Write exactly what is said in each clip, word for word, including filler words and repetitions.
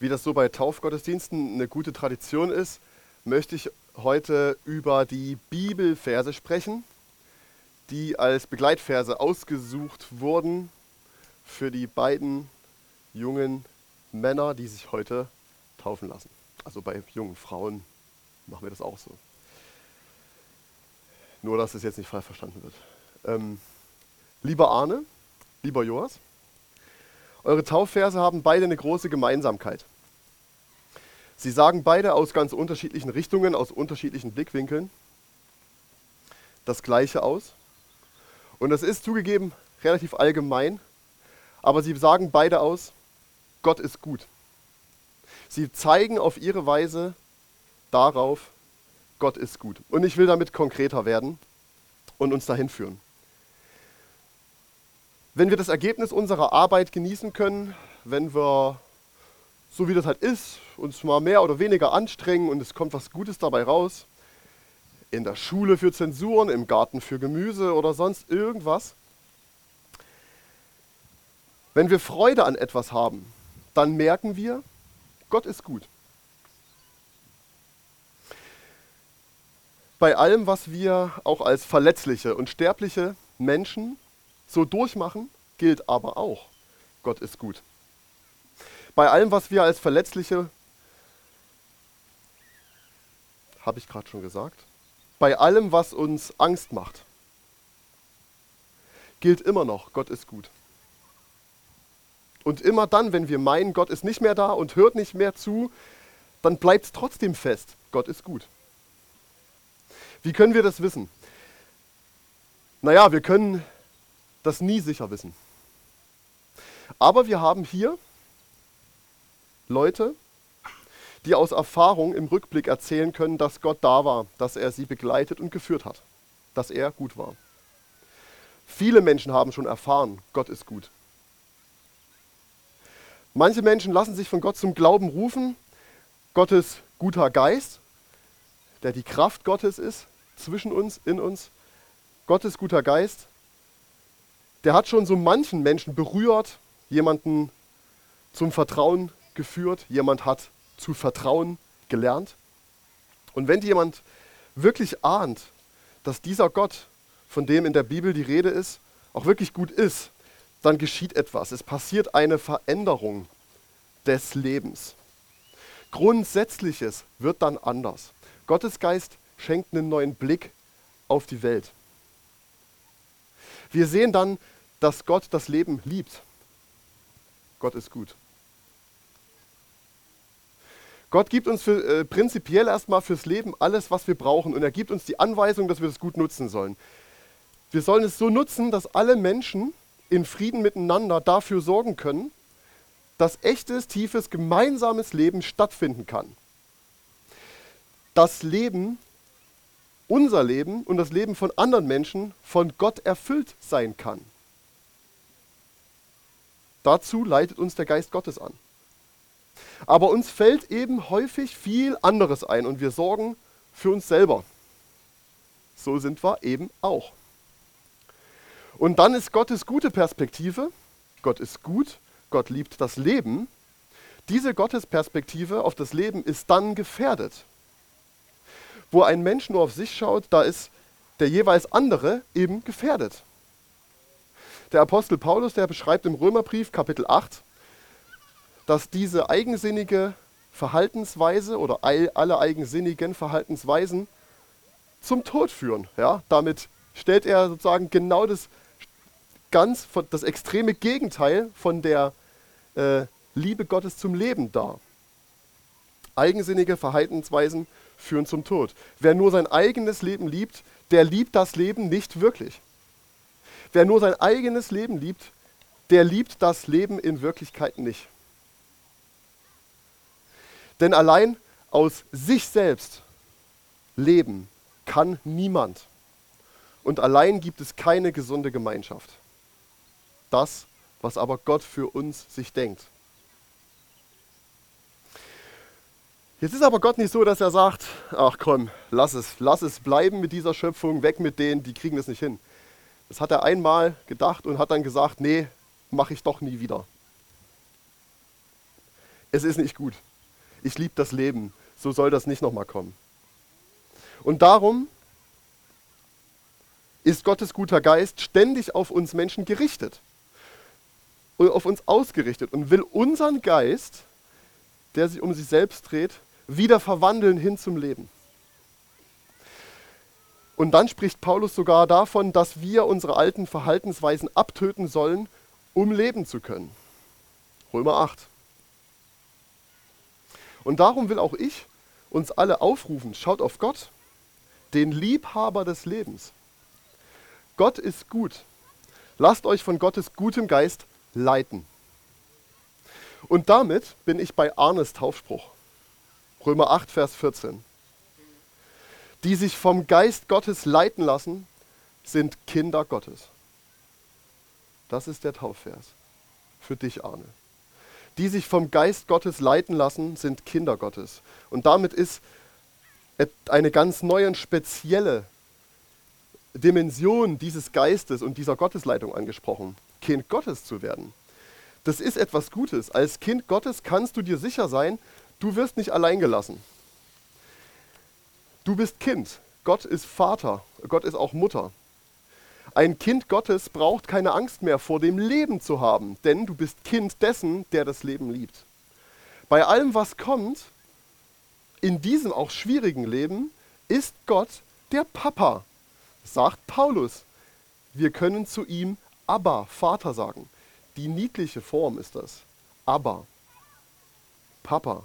Wie das so bei Taufgottesdiensten eine gute Tradition ist, möchte ich heute über die Bibelverse sprechen, die als Begleitverse ausgesucht wurden für die beiden jungen Männer, die sich heute taufen lassen. Also bei jungen Frauen machen wir das auch so. Nur, dass es jetzt nicht falsch verstanden wird. Ähm, lieber Arne, lieber Joas, eure Taufverse haben beide eine große Gemeinsamkeit. Sie sagen beide aus ganz unterschiedlichen Richtungen, aus unterschiedlichen Blickwinkeln das Gleiche aus. Und das ist zugegeben relativ allgemein, aber sie sagen beide aus, Gott ist gut. Sie zeigen auf ihre Weise darauf, Gott ist gut. Und ich will damit konkreter werden und uns dahin führen. Wenn wir das Ergebnis unserer Arbeit genießen können, wenn wir, so wie das halt ist, uns mal mehr oder weniger anstrengen und es kommt was Gutes dabei raus, in der Schule für Zensuren, im Garten für Gemüse oder sonst irgendwas, wenn wir Freude an etwas haben, dann merken wir, Gott ist gut. Bei allem, was wir auch als verletzliche und sterbliche Menschen so durchmachen, gilt aber auch, Gott ist gut. Bei allem, was wir als verletzliche, habe ich gerade schon gesagt, bei allem, was uns Angst macht, gilt immer noch, Gott ist gut. Und immer dann, wenn wir meinen, Gott ist nicht mehr da und hört nicht mehr zu, dann bleibt es trotzdem fest, Gott ist gut. Wie können wir das wissen? Naja, wir können das nie sicher wissen. Aber wir haben hier Leute, die aus Erfahrung im Rückblick erzählen können, dass Gott da war, dass er sie begleitet und geführt hat, dass er gut war. Viele Menschen haben schon erfahren, Gott ist gut. Manche Menschen lassen sich von Gott zum Glauben rufen, Gottes guter Geist, der die Kraft Gottes ist, zwischen uns, in uns. Gottes guter Geist, der hat schon so manchen Menschen berührt, jemanden zum Vertrauen geführt, jemand hat zu vertrauen gelernt. Und wenn jemand wirklich ahnt, dass dieser Gott, von dem in der Bibel die Rede ist, auch wirklich gut ist, dann geschieht etwas. Es passiert eine Veränderung des Lebens. Grundsätzliches wird dann anders. Gottes Geist schenkt einen neuen Blick auf die Welt. Wir sehen dann, dass Gott das Leben liebt. Gott ist gut. Gott gibt uns für, äh, prinzipiell erstmal fürs Leben alles, was wir brauchen. Und er gibt uns die Anweisung, dass wir das gut nutzen sollen. Wir sollen es so nutzen, dass alle Menschen in Frieden miteinander dafür sorgen können, dass echtes, tiefes, gemeinsames Leben stattfinden kann. Das Leben, unser Leben und das Leben von anderen Menschen von Gott erfüllt sein kann. Dazu leitet uns der Geist Gottes an. Aber uns fällt eben häufig viel anderes ein und wir sorgen für uns selber. So sind wir eben auch. Und dann ist Gottes gute Perspektive, Gott ist gut, Gott liebt das Leben. Diese Gottesperspektive auf das Leben ist dann gefährdet. Wo ein Mensch nur auf sich schaut, da ist der jeweils andere eben gefährdet. Der Apostel Paulus, der beschreibt im Römerbrief Kapitel acht, dass diese eigensinnige Verhaltensweise oder alle eigensinnigen Verhaltensweisen zum Tod führen. Ja, damit stellt er sozusagen genau das, ganz, das extreme Gegenteil von der äh, Liebe Gottes zum Leben dar. Eigensinnige Verhaltensweisen führen zum Tod. Wer nur sein eigenes Leben liebt, der liebt das Leben nicht wirklich. Wer nur sein eigenes Leben liebt, der liebt das Leben in Wirklichkeit nicht. Denn allein aus sich selbst leben kann niemand. Und allein gibt es keine gesunde Gemeinschaft. Das, was aber Gott für uns sich denkt. Jetzt ist aber Gott nicht so, dass er sagt, ach komm, lass es, lass es bleiben mit dieser Schöpfung, weg mit denen, die kriegen das nicht hin. Das hat er einmal gedacht und hat dann gesagt, nee, mache ich doch nie wieder. Es ist nicht gut. Ich liebe das Leben. So soll das nicht nochmal kommen. Und darum ist Gottes guter Geist ständig auf uns Menschen gerichtet, auf uns ausgerichtet und will unseren Geist, der sich um sich selbst dreht, wieder verwandeln hin zum Leben. Und dann spricht Paulus sogar davon, dass wir unsere alten Verhaltensweisen abtöten sollen, um leben zu können. Römer acht. Und darum will auch ich uns alle aufrufen, schaut auf Gott, den Liebhaber des Lebens. Gott ist gut. Lasst euch von Gottes gutem Geist leiten. Und damit bin ich bei Arnes Taufspruch. Römer acht, Vers vierzehn. Die sich vom Geist Gottes leiten lassen, sind Kinder Gottes. Das ist der Taufvers für dich, Arne. Die sich vom Geist Gottes leiten lassen, sind Kinder Gottes. Und damit ist eine ganz neue und spezielle Dimension dieses Geistes und dieser Gottesleitung angesprochen, Kind Gottes zu werden. Das ist etwas Gutes. Als Kind Gottes kannst du dir sicher sein, du wirst nicht allein gelassen. Du bist Kind. Gott ist Vater. Gott ist auch Mutter. Ein Kind Gottes braucht keine Angst mehr vor dem Leben zu haben, denn du bist Kind dessen, der das Leben liebt. Bei allem, was kommt, in diesem auch schwierigen Leben, ist Gott der Papa. Sagt Paulus, wir können zu ihm Abba, Vater sagen. Die niedliche Form ist das. Abba, Papa.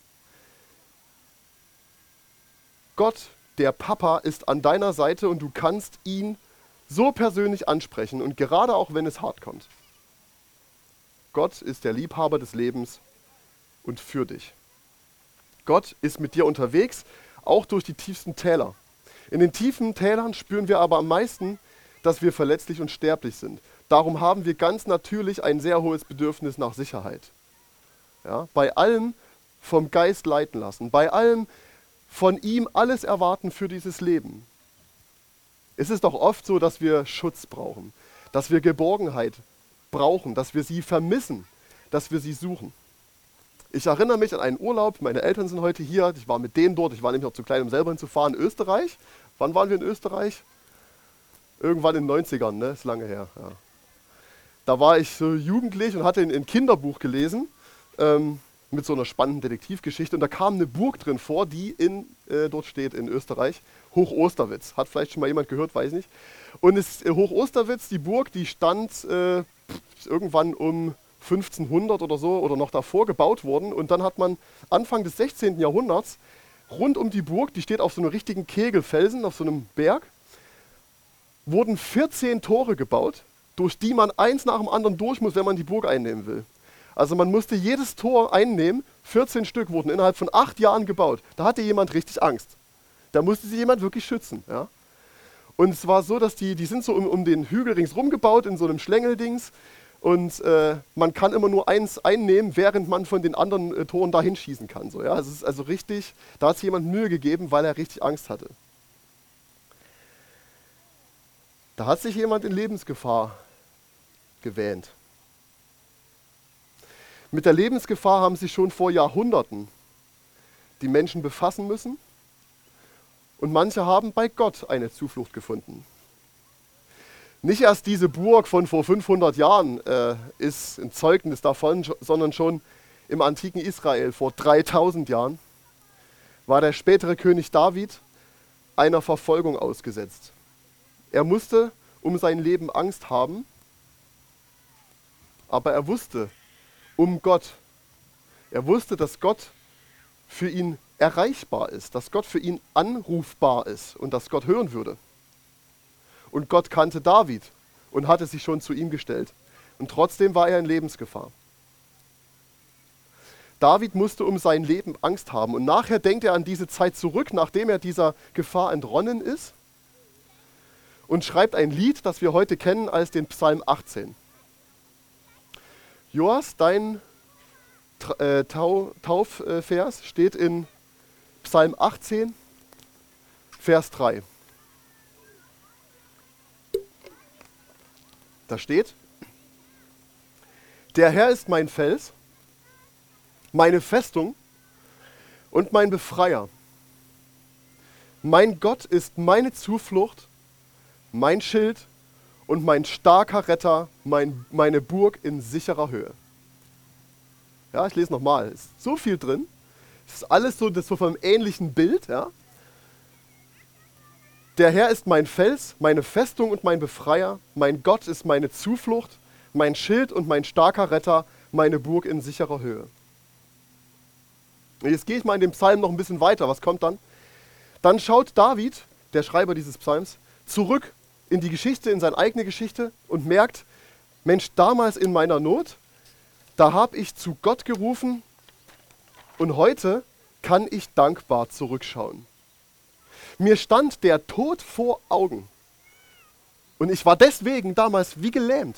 Gott, der Papa, ist an deiner Seite und du kannst ihn so persönlich ansprechen und gerade auch, wenn es hart kommt. Gott ist der Liebhaber des Lebens und für dich. Gott ist mit dir unterwegs, auch durch die tiefsten Täler. In den tiefen Tälern spüren wir aber am meisten, dass wir verletzlich und sterblich sind. Darum haben wir ganz natürlich ein sehr hohes Bedürfnis nach Sicherheit. Ja, bei allem vom Geist leiten lassen, bei allem von ihm alles erwarten für dieses Leben. Es ist doch oft so, dass wir Schutz brauchen, dass wir Geborgenheit brauchen, dass wir sie vermissen, dass wir sie suchen. Ich erinnere mich an einen Urlaub, meine Eltern sind heute hier, ich war mit denen dort, ich war nämlich noch zu klein, um selber hinzufahren, in Österreich. Wann waren wir in Österreich? Irgendwann in den neunzigern, ne? Ist lange her. Ja. Da war ich so jugendlich und hatte ein, ein Kinderbuch gelesen ähm, mit so einer spannenden Detektivgeschichte und da kam eine Burg drin vor, die in, äh, dort steht in Österreich, Hoch-Osterwitz. Hat vielleicht schon mal jemand gehört, weiß nicht. Und es, äh, Hoch-Osterwitz, die Burg, die stand äh, irgendwann um fünfzehnhundert oder so oder noch davor gebaut worden und dann hat man Anfang des sechzehnten Jahrhunderts rund um die Burg, die steht auf so einem richtigen Kegelfelsen, auf so einem Berg, wurden vierzehn Tore gebaut, durch die man eins nach dem anderen durch muss, wenn man die Burg einnehmen will. Also man musste jedes Tor einnehmen, vierzehn Stück wurden innerhalb von acht Jahren gebaut. Da hatte jemand richtig Angst. Da musste sich jemand wirklich schützen. Ja? Und es war so, dass die, die sind so um, um den Hügel ringsrum gebaut, in so einem Schlängeldings. Und äh, man kann immer nur eins einnehmen, während man von den anderen äh, Toren dahin schießen kann. So, ja? Es ist also richtig, da hat sich jemand Mühe gegeben, weil er richtig Angst hatte. Da hat sich jemand in Lebensgefahr gewähnt. Mit der Lebensgefahr haben sich schon vor Jahrhunderten die Menschen befassen müssen und manche haben bei Gott eine Zuflucht gefunden. Nicht erst diese Burg von vor fünfhundert Jahren äh, ist ein Zeugnis davon, sondern schon im antiken Israel vor dreitausend Jahren war der spätere König David einer Verfolgung ausgesetzt. Er musste um sein Leben Angst haben, aber er wusste um Gott. Er wusste, dass Gott für ihn erreichbar ist, dass Gott für ihn anrufbar ist und dass Gott hören würde. Und Gott kannte David und hatte sich schon zu ihm gestellt. Und trotzdem war er in Lebensgefahr. David musste um sein Leben Angst haben. Und nachher denkt er an diese Zeit zurück, nachdem er dieser Gefahr entronnen ist, und schreibt ein Lied, das wir heute kennen als den Psalm achtzehn. Joas, dein äh, Tau, Taufvers steht in Psalm achtzehn, Vers drei. Da steht: Der Herr ist mein Fels, meine Festung und mein Befreier. Mein Gott ist meine Zuflucht, mein Schild und mein starker Retter, mein, meine Burg in sicherer Höhe. Ja, ich lese nochmal. Es ist so viel drin. Es ist alles so, das so vom ähnlichen Bild. Ja. Der Herr ist mein Fels, meine Festung und mein Befreier. Mein Gott ist meine Zuflucht, mein Schild und mein starker Retter, meine Burg in sicherer Höhe. Und jetzt gehe ich mal in dem Psalm noch ein bisschen weiter. Was kommt dann? Dann schaut David, der Schreiber dieses Psalms, zurück in die Geschichte, in seine eigene Geschichte und merkt, Mensch, damals in meiner Not, da habe ich zu Gott gerufen und heute kann ich dankbar zurückschauen. Mir stand der Tod vor Augen und ich war deswegen damals wie gelähmt.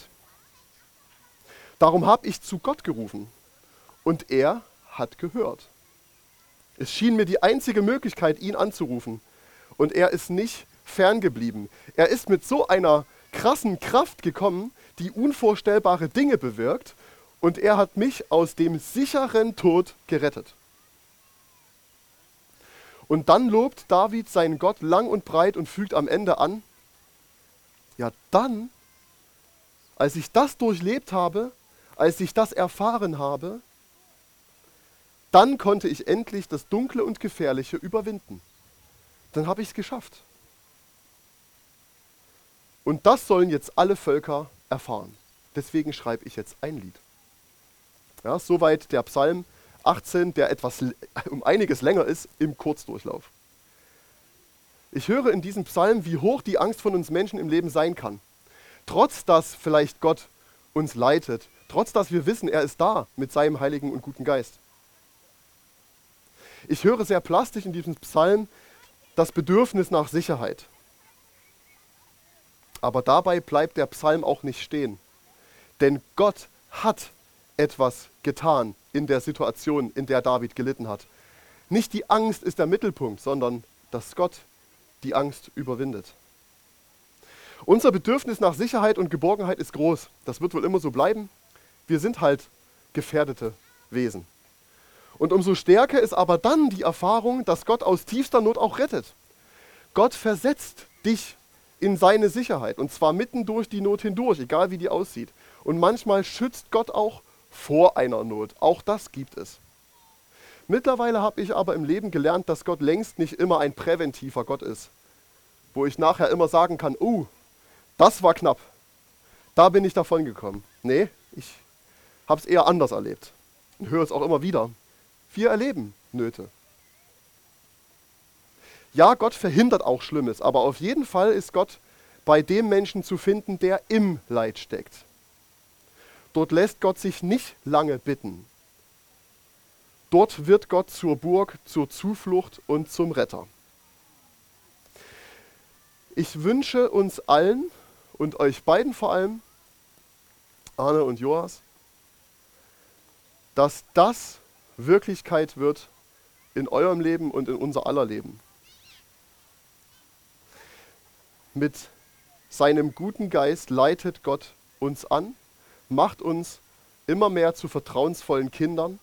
Darum habe ich zu Gott gerufen und er hat gehört. Es schien mir die einzige Möglichkeit, ihn anzurufen. Und er ist nicht ferngeblieben. Er ist mit so einer krassen Kraft gekommen, die unvorstellbare Dinge bewirkt. Und er hat mich aus dem sicheren Tod gerettet. Und dann lobt David seinen Gott lang und breit und fügt am Ende an, ja dann, als ich das durchlebt habe, als ich das erfahren habe, dann konnte ich endlich das Dunkle und Gefährliche überwinden. Dann habe ich es geschafft. Und das sollen jetzt alle Völker erfahren. Deswegen schreibe ich jetzt ein Lied. Ja, soweit der Psalm achtzehn, der etwas um einiges länger ist, im Kurzdurchlauf. Ich höre in diesem Psalm, wie hoch die Angst von uns Menschen im Leben sein kann. Trotz dass vielleicht Gott uns leitet, trotz dass wir wissen, er ist da mit seinem heiligen und guten Geist. Ich höre sehr plastisch in diesem Psalm das Bedürfnis nach Sicherheit. Aber dabei bleibt der Psalm auch nicht stehen. Denn Gott hat etwas getan in der Situation, in der David gelitten hat. Nicht die Angst ist der Mittelpunkt, sondern dass Gott die Angst überwindet. Unser Bedürfnis nach Sicherheit und Geborgenheit ist groß. Das wird wohl immer so bleiben. Wir sind halt gefährdete Wesen. Und umso stärker ist aber dann die Erfahrung, dass Gott aus tiefster Not auch rettet. Gott versetzt dich in seine Sicherheit und zwar mitten durch die Not hindurch, egal wie die aussieht. Und manchmal schützt Gott auch vor einer Not. Auch das gibt es. Mittlerweile habe ich aber im Leben gelernt, dass Gott längst nicht immer ein präventiver Gott ist, wo ich nachher immer sagen kann, oh, das war knapp, da bin ich davon gekommen. Nee, ich habe es eher anders erlebt und höre es auch immer wieder. Wir erleben Nöte. Ja, Gott verhindert auch Schlimmes, aber auf jeden Fall ist Gott bei dem Menschen zu finden, der im Leid steckt. Dort lässt Gott sich nicht lange bitten. Dort wird Gott zur Burg, zur Zuflucht und zum Retter. Ich wünsche uns allen und euch beiden vor allem, Arne und Joas, dass das Wirklichkeit wird in eurem Leben und in unser aller Leben. Mit seinem guten Geist leitet Gott uns an, macht uns immer mehr zu vertrauensvollen Kindern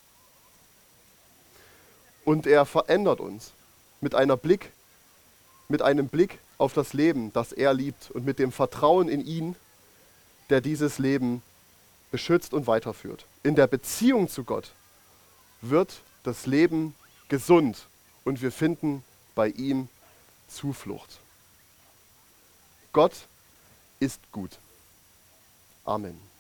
und er verändert uns mit einer Blick, mit einem Blick auf das Leben, das er liebt und mit dem Vertrauen in ihn, der dieses Leben beschützt und weiterführt. In der Beziehung zu Gott wird das Leben gesund und wir finden bei ihm Zuflucht. Gott ist gut. Amen.